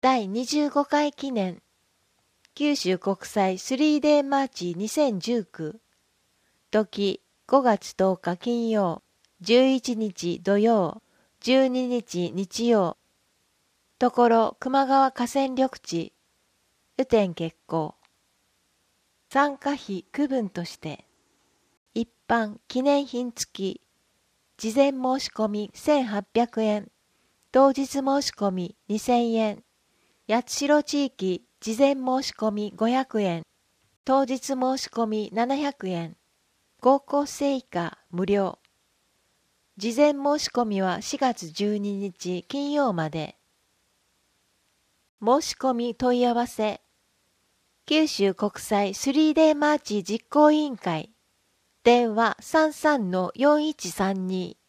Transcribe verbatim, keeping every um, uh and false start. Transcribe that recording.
だいにじゅうごかい記念九州国際 スリーデー マーチにせんじゅうきゅう時ごがつとおか金曜、じゅういちにち土曜、じゅうににち日曜。ところ球磨川河川緑地、雨天決行。参加費区分として、一般記念品付き、事前申し込みせんはっぴゃくえん、当日申し込みにせんえん、八代地域事前申し込みごひゃくえん、当日申し込みななひゃくえん、高校生以下無料。事前申し込みはしがつじゅうににち金曜まで。申し込み問い合わせ。九州国際 スリーデー マーチ実行委員会。電話 さんさんのよんいちさんに。